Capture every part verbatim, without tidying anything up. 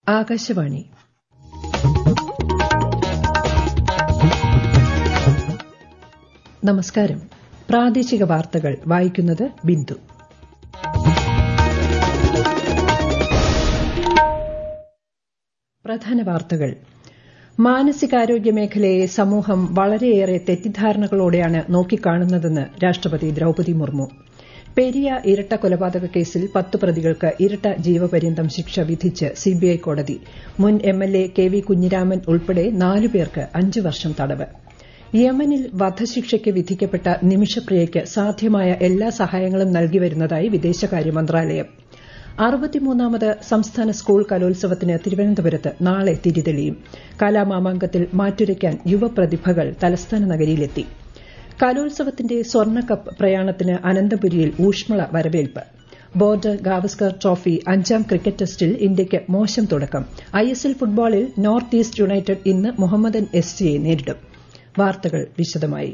ആകാശവാണി. നമസ്കാരം. പ്രാദേശിക വാർത്തകൾ വായിക്കുന്നത് ബിന്ദു. പ്രധാന വാർത്തകൾ. മാനസികാരോഗ്യ മേഖലയെ സമൂഹം വളരെയേറെ തെറ്റിദ്ധാരണകളോടെയാണ് നോക്കിക്കാണുന്നതെന്ന് രാഷ്ട്രപതി ദ്രൌപദി മുർമു. പെരിയ ഇരട്ട കൊലപാതക കേസിൽ പത്ത് പ്രതികൾക്ക് ഇരട്ട ജീവപര്യന്തം ശിക്ഷ വിധിച്ച് സിബിഐ കോടതി. മുൻ എംഎൽഎ കെ വി കുഞ്ഞിരാമൻ ഉൾപ്പെടെ നാലുപേർക്ക് അഞ്ച് വർഷം തടവ്. യമനിൽ വധശിക്ഷയ്ക്ക് വിധിക്കപ്പെട്ട നിമിഷപ്രിയയ്ക്ക് സാധ്യമായ എല്ലാ സഹായങ്ങളും നൽകിവരുന്നതായി വിദേശകാര്യ മന്ത്രാലയം. അറുപത്തിമൂന്നാമത് സംസ്ഥാന സ്കൂൾ കലോത്സവത്തിന് തിരുവനന്തപുരത്ത് നാളെ തിരിതെളിയും. കലാമാമാങ്കത്തിൽ മാറ്റുരയ്ക്കാൻ യുവപ്രതിഭകൾ തലസ്ഥാന നഗരിയിലെത്തി. കലോത്സവത്തിന്റെ സ്വർണ്ണക്കപ്പ് പ്രയാണത്തിന് അനന്തപുരിയിൽ ഊഷ്മള വരവേൽപ്പ്. ബോർഡർ ഗാവസ്കർ ട്രോഫി അഞ്ചാം ക്രിക്കറ്റ് ടെസ്റ്റിൽ ഇന്ത്യയ്ക്ക് മോശം തുടക്കം. ഐഎസ്എൽ ഫുട്ബോളിൽ നോർത്ത് ഈസ്റ്റ് യുണൈറ്റഡ് ഇന്ന് മുഹമ്മദൻ എസ് സിയെ നേരിടും. വാർത്തകൾ വിശദമായി.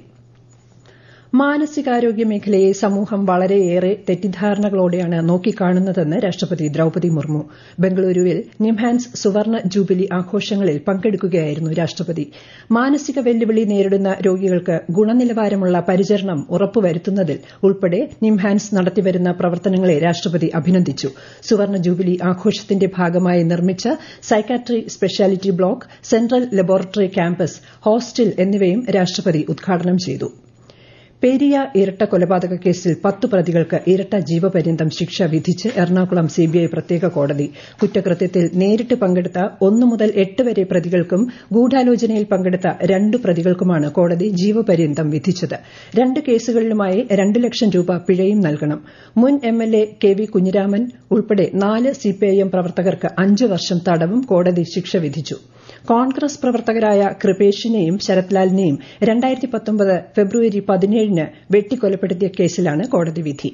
മാനസികാരോഗ്യ മേഖലയെ സമൂഹം വളരെയേറെ തെറ്റിദ്ധാരണകളോടെയാണ് നോക്കിക്കാണുന്നതെന്ന് രാഷ്ട്രപതി ദ്രൌപദി മുർമു. ബംഗളൂരുവിൽ നിംഹാൻസ് സുവർണ ജൂബിലി ആഘോഷങ്ങളിൽ പങ്കെടുക്കുകയായിരുന്നു രാഷ്ട്രപതി. മാനസിക വെല്ലുവിളി നേരിടുന്ന രോഗികൾക്ക് ഗുണനിലവാരമുള്ള പരിചരണം ഉറപ്പുവരുത്തുന്നതിൽ ഉൾപ്പെടെ നിംഹാൻസ് നടത്തിവരുന്ന പ്രവർത്തനങ്ങളെ രാഷ്ട്രപതി അഭിനന്ദിച്ചു. സുവർണ ജൂബിലി ആഘോഷത്തിന്റെ ഭാഗമായി നിർമ്മിച്ച psychiatry speciality block, central laboratory campus, hostel എന്നിവയും രാഷ്ട്രപതി ഉദ്ഘാടനം ചെയ്തു. പെരിയ ഇരട്ട കൊലപാതക കേസിൽ പത്ത് പ്രതികൾക്ക് ഇരട്ട ജീവപര്യന്തം ശിക്ഷ വിധിച്ച് എറണാകുളം സിബിഐ പ്രത്യേക കോടതി. കുറ്റകൃത്യത്തിൽ നേരിട്ട് പങ്കെടുത്ത ഒന്നു മുതൽ എട്ട് വരെ പ്രതികൾക്കും ഗൂഢാലോചനയിൽ പങ്കെടുത്ത രണ്ട് പ്രതികൾക്കുമാണ് കോടതി ജീവപര്യന്തം വിധിച്ചത്. രണ്ട് കേസുകളിലുമായി രണ്ട് ലക്ഷം രൂപ പിഴയും നൽകണം. മുൻ എംഎൽഎ കെ വി കുഞ്ഞിരാമൻ ഉൾപ്പെടെ നാല് സിപിഐഎം പ്രവർത്തകർക്ക് അഞ്ച് വർഷം തടവും കോടതി ശിക്ഷ വിധിച്ചു. കോൺഗ്രസ് പ്രവർത്തകരായ കൃപേഷിനെയും ശരത്ലാലിനെയും രണ്ടായിരത്തി പത്തൊമ്പത് ഫെബ്രുവരി പതിനേഴിന് വെട്ടിക്കൊലപ്പെടുത്തിയ കേസിലാണ് കോടതി വിധി.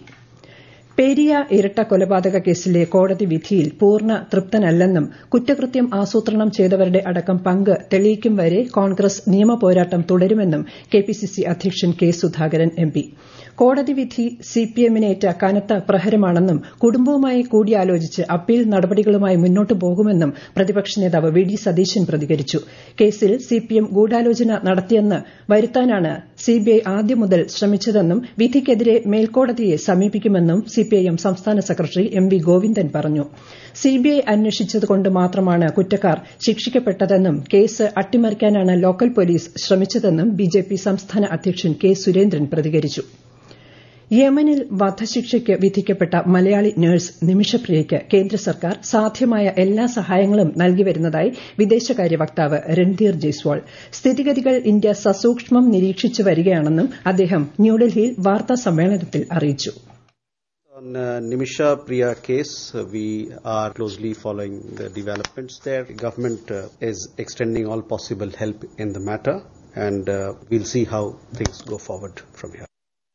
പെരിയ ഇരട്ട കൊലപാതക കേസിലെ കോടതി വിധിയിൽ പൂർണ്ണ തൃപ്തനല്ലെന്നും കുറ്റകൃത്യം ആസൂത്രണം ചെയ്തവരുടെ അടക്കം പങ്ക് തെളിയിക്കും വരെ കോൺഗ്രസ് നിയമപോരാട്ടം തുടരുമെന്നും കെപിസിസി അധ്യക്ഷൻ കെ സുധാകരൻ എംപി. കോടതി വിധി സിപിഎമ്മിനേറ്റ കനത്ത പ്രഹരമാണെന്നും കുടുംബവുമായി കൂടിയാലോചിച്ച് അപ്പീൽ നടപടികളുമായി മുന്നോട്ടു പോകുമെന്നും പ്രതിപക്ഷ നേതാവ് വി ഡി സതീശൻ പ്രതികരിച്ചു. കേസിൽ സിപിഎം ഗൂഢാലോചന നടത്തിയെന്ന് വരുത്താനാണ് സിബിഐ ആദ്യം മുതൽ ശ്രമിച്ചതെന്നും വിധിക്കെതിരെ മേൽക്കോടതിയെ സമീപിക്കുമെന്നും സിപിഐഎം സംസ്ഥാന സെക്രട്ടറി എം വി ഗോവിന്ദൻ പറഞ്ഞു. സിബിഐ അന്വേഷിച്ചതുകൊണ്ട് മാത്രമാണ് കുറ്റക്കാർ ശിക്ഷിക്കപ്പെട്ടതെന്നും കേസ് അട്ടിമറിക്കാനാണ് ലോക്കൽ പോലീസ് ശ്രമിച്ചതെന്നും ബിജെപി സംസ്ഥാന അധ്യക്ഷൻ കെ സുരേന്ദ്രൻ പ്രതികരിച്ചു. യമനിൽ വധശിക്ഷയ്ക്ക് വിധിക്കപ്പെട്ട മലയാളി നഴ്സ് നിമിഷപ്രിയയ്ക്ക് കേന്ദ്ര സർക്കാർ സാധ്യമായ എല്ലാ സഹായങ്ങളും നൽകിവരുന്നതായി വിദേശകാര്യ വക്താവ് രൺധീർ ജയ്സ്വാൾ. സ്ഥിതിഗതികൾ ഇന്ത്യ സസൂക്ഷ്മം നിരീക്ഷിച്ചു വരികയാണെന്നും അദ്ദേഹം ന്യൂഡൽഹിയിൽ വാർത്താ സമ്മേളനത്തിൽ അറിയിച്ചു. On uh, Nimisha Priya case, uh, we are closely following the developments there. The government uh, is extending all possible help in the matter, and uh, we'll see how things go forward from here.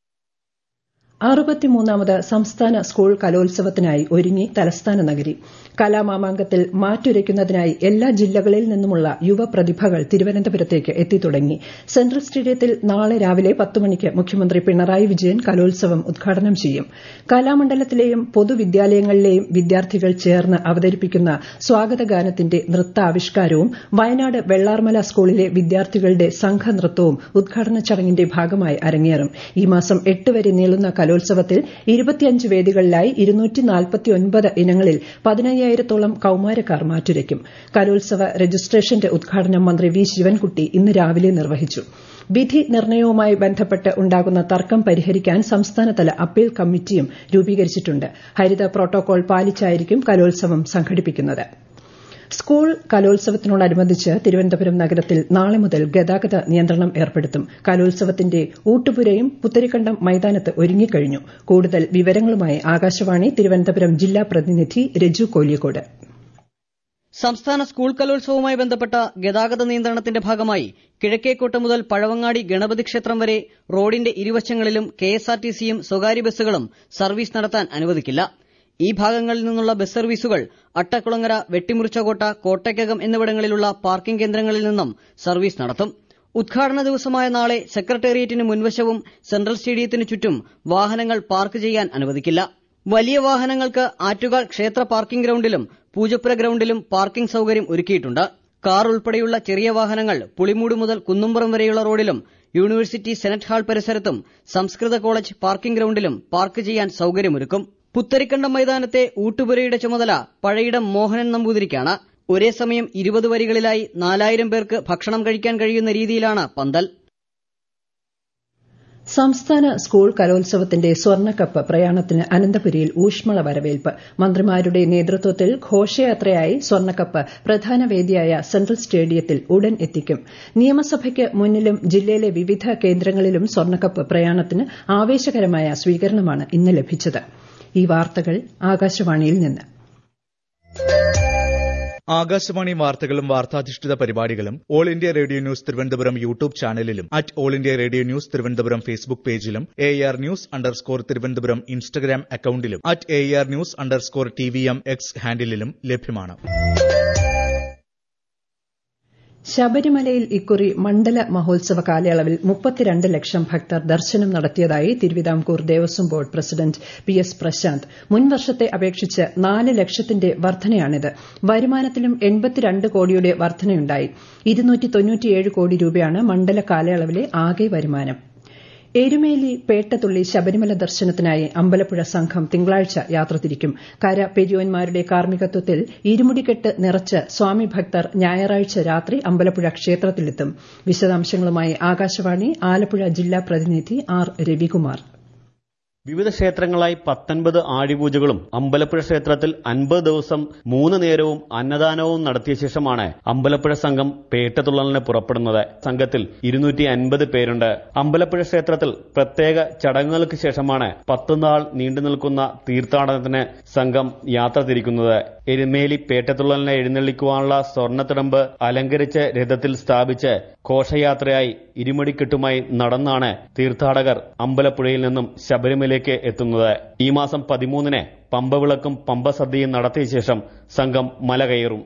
അറുപത്തിമൂന്നാമത് സംസ്ഥാന school കലോത്സവത്തിനായി ഒരുങ്ങി തലസ്ഥാന നഗരി. കലാമാമാങ്കത്തിൽ മാറ്റുരയ്ക്കുന്നതിനായി എല്ലാ ജില്ലകളിൽ നിന്നുമുള്ള യുവപ്രതിഭകൾ തിരുവനന്തപുരത്തേക്ക് എത്തിത്തുടങ്ങി. Central സ്റ്റേഡിയത്തിൽ നാളെ രാവിലെ പത്ത് മണിക്ക് മുഖ്യമന്ത്രി പിണറായി വിജയൻ കലോത്സവം ഉദ്ഘാടനം ചെയ്യും. കലാമണ്ഡലത്തിലെയും പൊതുവിദ്യാലയങ്ങളിലെയും വിദ്യാർത്ഥികൾ ചേർന്ന് അവതരിപ്പിക്കുന്ന സ്വാഗതഗാനത്തിന്റെ നൃത്താവിഷ്കാരവും വയനാട് വെള്ളാർമല സ്കൂളിലെ വിദ്യാർത്ഥികളുടെ സംഘനൃത്തവും ഉദ്ഘാടന ചടങ്ങിന്റെ ഭാഗമായി അരങ്ങേറും. ഈ മാസം എട്ട് വരെ നീളുന്ന കലോത്സവത്തിൽ ഇരുപത്തിയഞ്ച് വേദികളിലായി ഇരുന്നൂറ്റി നാൽപ്പത്തിയൊൻപത് ഇനങ്ങളിൽ പതിനയ്യായിരത്തോളം കൌമാരക്കാർ മാറ്റുരയ്ക്കും. കലോത്സവ രജിസ്ട്രേഷന്റെ ഉദ്ഘാടനം മന്ത്രി വി ശിവൻകുട്ടി ഇന്ന് രാവിലെ നിർവഹിച്ചു. വിധി നിർണയവുമായി ബന്ധപ്പെട്ട് ഉണ്ടാകുന്ന തർക്കം പരിഹരിക്കാൻ സംസ്ഥാനതല അപ്പീൽ കമ്മിറ്റിയും രൂപീകരിച്ചിട്ടുണ്ട്. ഹരിത പ്രോട്ടോകോൾ പാലിച്ചായിരിക്കും കലോത്സവം സംഘടിപ്പിക്കുന്നത്. സ്കൂൾ കലോത്സവത്തിനോടനുബന്ധിച്ച് തിരുവനന്തപുരം നഗരത്തിൽ നാളെ മുതൽ ഗതാഗത നിയന്ത്രണം ഏർപ്പെടുത്തും. കലോത്സവത്തിന്റെ ഊട്ടുപുരയും പുത്തരിക്കണ്ടം മൈതാനത്ത് ഒരുങ്ങിക്കഴിഞ്ഞു. കൂടുതൽ വിവരങ്ങളുമായി ആകാശവാണി തിരുവനന്തപുരം ജില്ലാ പ്രതിനിധി രജു കോലിയക്കോട്. സംസ്ഥാന സ്കൂൾ കലോത്സവവുമായി ബന്ധപ്പെട്ട ഗതാഗത നിയന്ത്രണത്തിന്റെ ഭാഗമായി കിഴക്കേക്കോട്ട മുതൽ പഴവങ്ങാടി ഗണപതി ക്ഷേത്രം വരെ റോഡിന്റെ ഇരുവശങ്ങളിലും കെഎസ്ആർടിസിയും സ്വകാര്യ ബസ്സുകളും സർവീസ് നടത്താൻ അനുവദിക്കില്ല. ഈ ഭാഗങ്ങളിൽ നിന്നുള്ള ബസ് സർവീസുകൾ അട്ടക്കുളങ്ങര, വെട്ടിമുറിച്ചകോട്ട, കോട്ടയ്ക്കകം എന്നിവിടങ്ങളിലുള്ള പാർക്കിംഗ് കേന്ദ്രങ്ങളിൽ നിന്നും സർവീസ് നടത്തും. ഉദ്ഘാടന ദിവസമായ നാളെ സെക്രട്ടേറിയറ്റിന് മുൻവശവും സെൻട്രൽ സ്റ്റേഡിയത്തിനു ചുറ്റും വാഹനങ്ങൾ പാർക്ക് ചെയ്യാൻ അനുവദിക്കില്ല. വലിയ വാഹനങ്ങൾക്ക് ആറ്റുകാൽ ക്ഷേത്ര പാർക്കിംഗ് ഗ്രൌണ്ടിലും പൂജപ്പുര ഗ്രൌണ്ടിലും പാർക്കിംഗ് സൌകര്യം ഒരുക്കിയിട്ടുണ്ട്. കാർ ഉൾപ്പെടെയുള്ള ചെറിയ വാഹനങ്ങൾ പുളിമൂട് മുതൽ കുന്നുംപുറം വരെയുള്ള റോഡിലും യൂണിവേഴ്സിറ്റി സെനറ്റ് ഹാൾ പരിസരത്തും സംസ്കൃത കോളേജ് പാർക്കിംഗ് ഗ്രൌണ്ടിലും പാർക്ക് ചെയ്യാൻ സൌകര്യമൊരുക്കും. പുത്തരിക്കണ്ടം മൈതാനത്തെ ഊട്ടുപുരയുടെ ചുമതല പഴയിടം മോഹനൻ നമ്പൂതിരിക്കാണ്. ഒരേ സമയം ഇരുപത് വരികളിലായി നാലായിരം പേർക്ക് ഭക്ഷണം കഴിക്കാൻ കഴിയുന്ന രീതിയിലാണ് പന്തൽ. സംസ്ഥാന സ്കൂൾ കലോത്സവത്തിന്റെ സ്വർണ്ണക്കപ്പ് പ്രയാണത്തിന് അനന്തപുരിയിൽ ഊഷ്മള വരവേൽപ്പ്. മന്ത്രിമാരുടെ നേതൃത്വത്തിൽ ഘോഷയാത്രയായി സ്വർണ്ണക്കപ്പ് പ്രധാന വേദിയായ സെൻട്രൽ സ്റ്റേഡിയത്തിൽ ഉടൻ എത്തിക്കും. നിയമസഭയ്ക്ക് മുന്നിലും ജില്ലയിലെ വിവിധ കേന്ദ്രങ്ങളിലും സ്വർണ്ണക്കപ്പ് പ്രയാണത്തിന് ആവേശകരമായ സ്വീകരണമാണ് ഇന്ന് ലഭിച്ചത്. ഈ വാർത്തകൾ ആകാശവാണിയിൽ നിന്ന്. ആകാശവാണി വാർത്തകളും വാർത്താധിഷ്ഠിത പരിപാടികളും all India radio news Thiruvananthapuram YouTube ചാനലിലും at all India radio news Thiruvananthapuram Facebook പേജിലും A R news underscore Thiruvananthapuram Instagram അക്കൌണ്ടിലും at A R news underscore T V M X ഹാൻഡിലും ലഭ്യമാണ്. ശബരിമലയിൽ ഇക്കുറി മണ്ഡല മഹോത്സവ കാലയളവിൽ മുപ്പത്തിരണ്ട് ലക്ഷം ഭക്തർ ദർശനം നടത്തിയതായി Thiruvithamkoor Devaswom board president P S Prasanth. മുൻവർഷത്തെ അപേക്ഷിച്ച് നാല് ലക്ഷത്തിന്റെ വർധനയാണിത്. വരുമാനത്തിലും എൺപത്തിരണ്ട് കോടിയുടെ വർധനയുണ്ടായി. ഇരുന്നൂറ്റി തൊണ്ണൂറ്റിയേഴ് കോടി രൂപയാണ് മണ്ഡല കാലയളവിലെ ആകെ വരുമാനം. എരുമേലി പേട്ടതുള്ളി ശബരിമല ദർശനത്തിനായി അമ്പലപ്പുഴ സംഘം തിങ്കളാഴ്ച യാത്ര തിരിക്കും. കര പെരിയോന്മാരുടെ കാർമ്മികത്വത്തിൽ ഇരുമുടിക്കെട്ട് നിറച്ച് സ്വാമി ഭക്തർ ഞായറാഴ്ച രാത്രി അമ്പലപ്പുഴ ക്ഷേത്രത്തിലെത്തും. വിശദാംശങ്ങളുമായി ആകാശവാണി ആലപ്പുഴ ജില്ലാ പ്രതിനിധി ആർ രവികുമാർ. വിവിധ ക്ഷേത്രങ്ങളായി പത്തൊൻപത് ആഴിപൂജകളും അമ്പലപ്പുഴ ക്ഷേത്രത്തിൽ അൻപത് ദിവസം മൂന്ന് നേരവും അന്നദാനവും നടത്തിയ ശേഷമാണ് അമ്പലപ്പുഴ സംഘം പേട്ടതുള്ളലിന് പുറപ്പെടുന്നത്. സംഘത്തിൽ ഇരുന്നൂറ്റി അൻപത് പേരുണ്ട്. അമ്പലപ്പുഴ ക്ഷേത്രത്തിൽ പ്രത്യേക ചടങ്ങുകൾക്ക് ശേഷമാണ് പത്തുനാൾ നീണ്ടുനിൽക്കുന്ന തീർത്ഥാടനത്തിന് സംഘം യാത്ര തിരിക്കുന്നത്. എരുമേലി പേട്ടതുള്ളലിനെ എഴുന്നള്ളിക്കുവാനുള്ള സ്വർണ്ണത്തിടമ്പ് അലങ്കരിച്ച് രഥത്തിൽ സ്ഥാപിച്ച് ഘോഷയാത്രയായി ഇരുമുടിക്കെട്ടുമായി നടന്നാണ് തീർത്ഥാടകർ അമ്പലപ്പുഴയിൽ നിന്നും ശബരിമലയിലേക്ക് എത്തുന്നത്. ഈ മാസം പതിമൂന്നിന് പമ്പവിളക്കും പമ്പസദ്യയും നടത്തിയ ശേഷം സംഘം മല കയറും.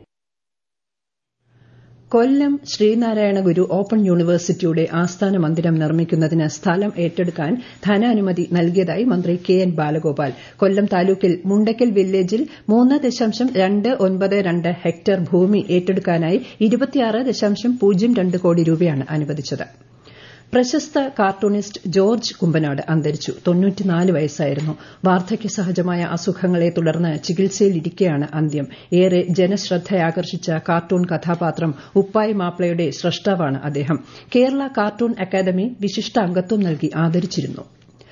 കൊല്ലം ശ്രീനാരായണ ഗുരു ഓപ്പൺ യൂണിവേഴ്സിറ്റിയുടെ ആസ്ഥാന മന്ദിരം നിർമ്മിക്കുന്നതിന് സ്ഥലം ഏറ്റെടുക്കാൻ ധനാനുമതി നൽകിയതായി മന്ത്രി കെ എൻ ബാലഗോപാൽ. കൊല്ലം താലൂക്കിൽ മുണ്ടക്കൽ വില്ലേജിൽ മൂന്ന് ദശാംശം രണ്ട് ഒൻപത് രണ്ട് ഹെക്ടർ ഭൂമി ഏറ്റെടുക്കാനായി ഇരുപത്തിയാറ് ദശാംശം പൂജ്യം രണ്ട് കോടി രൂപയാണ് അനുവദിച്ചത്. പ്രശസ്ത കാർട്ടൂണിസ്റ്റ് ജോർജ് കുമ്പനാട് അന്തരിച്ചു. തൊണ്ണൂറ്റിനാല് വയസ്സായിരുന്നു. വാർദ്ധക്യ സഹജമായ അസുഖങ്ങളെ തുടർന്ന് ചികിത്സയിലിരിക്കെയാണ് അന്ത്യം. ഏറെ ജനശ്രദ്ധയാകർഷിച്ച കാർട്ടൂൺ കഥാപാത്രം ഉപ്പായി മാപ്പിളയുടെ സ്രഷ്ടാവാണ് അദ്ദേഹം. കേരള കാർട്ടൂൺ അക്കാദമി വിശിഷ്ട അംഗത്വം നൽകി ആദരിച്ചിരുന്നു.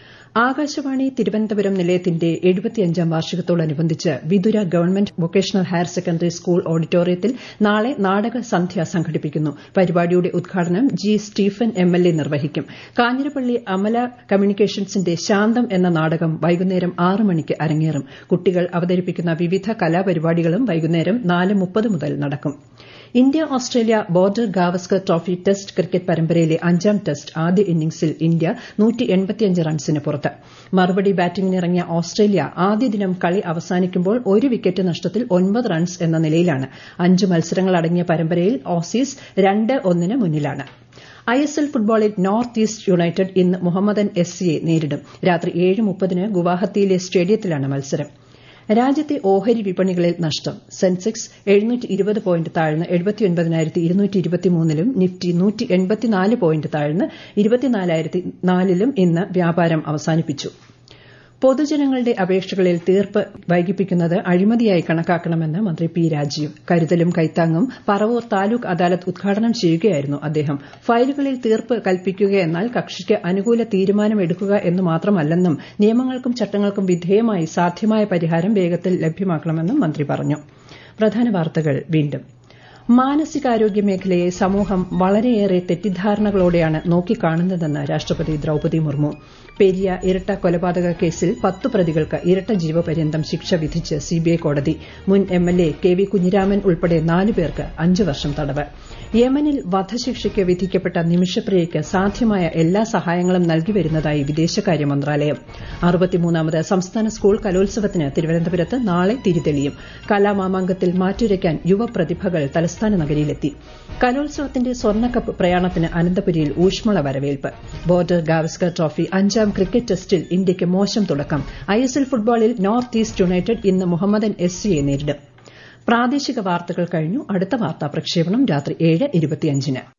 ആകാശവാണി തിരുവനന്തപുരം നിലയത്തിന്റെ എഴുപത്തിയഞ്ചാം വാർഷികത്തോടനുബന്ധിച്ച് Vithura government vocational higher secondary school ഓഡിറ്റോറിയത്തിൽ നാളെ നാടക സന്ധ്യ സംഘടിപ്പിക്കുന്നു. പരിപാടിയുടെ ഉദ്ഘാടനം G Stephen M L A നിർവഹിക്കും. കാഞ്ഞിരപ്പള്ളി അമല കമ്മ്യൂണിക്കേഷൻസിന്റെ ശാന്തം എന്ന നാടകം വൈകുന്നേരം ആറ് മണിക്ക് അരങ്ങേറും. കുട്ടികൾ അവതരിപ്പിക്കുന്ന വിവിധ കലാപരിപാടികളും വൈകുന്നേരം നാല് മുപ്പത് മുതൽ നടക്കും. India Australia Border Gavaskar trophy test cricket പരമ്പരയിലെ അഞ്ചാം ടെസ്റ്റ് ആദ്യ ഇന്നിംഗ്സിൽ ഇന്ത്യ നൂറ്റി എൺപത്തിയഞ്ച് റൺസിന് പുറത്ത്. മറുപടി ബാറ്റിംഗിനിറങ്ങിയ ഓസ്ട്രേലിയ ആദ്യ ദിനം കളി അവസാനിക്കുമ്പോൾ ഒരു വിക്കറ്റ് നഷ്ടത്തിൽ ഒൻപത് റൺസ് എന്ന നിലയിലാണ്. അഞ്ച് മത്സരങ്ങളടങ്ങിയ പരമ്പരയിൽ ഓസീസ് രണ്ട് ഒന്നിന് മുന്നിലാണ്. ഐ എസ് എൽ ഫുട്ബോളിൽ നോർത്ത് ഈസ്റ്റ് യുണൈറ്റഡ് ഇന്ന് മുഹമ്മദൻ എസ് സിയെ നേരിടും. രാത്രി ഏഴ് മുപ്പതിന് ഗുവാഹത്തിയിലെ സ്റ്റേഡിയത്തിലാണ് മത്സരം. രാജ്യത്തെ ഓഹരി വിപണികളിൽ നഷ്ടം. സെൻസെക്സ് എഴുന്നൂറ്റി ഇരുപത് പോയിന്റ് താഴ്ന്ന് എഴുപത്തിയൊൻപതിനായിരത്തി ഇരുന്നൂറ്റി ഇരുപത്തിമൂന്നിലും നിഫ്റ്റി നൂറ്റി എൺപത്തിനാല് പോയിന്റ് താഴ്ന്ന് ഇരുപത്തിനാലായിരത്തി നാലിലും ഇന്ന് വ്യാപാരം അവസാനിപ്പിച്ചു. പൊതുജനങ്ങളുടെ അപേക്ഷകളിൽ തീർപ്പ് വൈകിപ്പിക്കുന്നത് അഴിമതിയായി കണക്കാക്കണമെന്ന് മന്ത്രി പി രാജീവ്. കരുതലും കൈത്താങ്ങും പറവൂർ താലൂക്ക് അദാലത്ത് ഉദ്ഘാടനം ചെയ്യുകയായിരുന്നു അദ്ദേഹം. ഫയലുകളിൽ തീർപ്പ് കൽപ്പിക്കുകയെന്നാൽ കക്ഷിക്ക് അനുകൂല തീരുമാനമെടുക്കുക എന്ന് മാത്രമല്ലെന്നും നിയമങ്ങൾക്കും ചട്ടങ്ങൾക്കും വിധേയമായി സാധ്യമായ പരിഹാരം വേഗത്തിൽ ലഭ്യമാക്കണമെന്നും മന്ത്രി പറഞ്ഞു. പ്രധാന വാർത്തകൾ വീണ്ടും. മാനസികാരോഗ്യ മേഖലയെ സമൂഹം വളരെയേറെ തെറ്റിദ്ധാരണകളോടെയാണ് നോക്കിക്കാണുന്നതെന്ന് രാഷ്ട്രപതി ദ്രൌപദി മുർമു. പെരിയ ഇരട്ട കൊലപാതക കേസിൽ പത്ത് പ്രതികൾക്ക് ഇരട്ട ജീവപര്യന്തം ശിക്ഷ വിധിച്ച് സിബിഐ കോടതി. മുൻ M L A K V Kunhiraman ഉൾപ്പെടെ നാല് പേർക്ക് അഞ്ച് വർഷം തടവ്. യമനിൽ വധശിക്ഷയ്ക്ക് വിധിക്കപ്പെട്ട നിമിഷപ്രിയയ്ക്ക് സാധ്യമായ എല്ലാ സഹായങ്ങളും നൽകിവരുന്നതായി വിദേശകാര്യ മന്ത്രാലയം. അറുപത്തിമൂന്നാമത് സംസ്ഥാന സ്കൂൾ കലോത്സവത്തിന് തിരുവനന്തപുരത്ത് നാളെ തിരിതെളിയും. കലാമാമാങ്കത്തിൽ മാറ്റുരയ്ക്കാൻ യുവപ്രതിഭകൾ തലസ്ഥാന തലസ്ഥാന നഗരിയിലെത്തി. കലോത്സവത്തിന്റെ സ്വർണ്ണക്കപ്പ് പ്രയാണത്തിന് അനന്തപുരിയിൽ ഊഷ്മള വരവേൽപ്പ്. ബോർഡർ ഗാവസ്കർ ട്രോഫി അഞ്ചാം ക്രിക്കറ്റ് ടെസ്റ്റിൽ ഇന്ത്യയ്ക്ക് മോശം തുടക്കം. ഐഎസ്എൽ ഫുട്ബോളിൽ നോർത്ത് ഈസ്റ്റ് യുണൈറ്റഡ് ഇന്ന് മുഹമ്മദൻ എസ് സിയെ നേരിടും. പ്രാദേശിക വാർത്തകൾ കഴിഞ്ഞു. അടുത്ത വാർത്താ പ്രക്ഷേപണം രാത്രി ഏഴ് ഇരുപത്തിയഞ്ചിന്.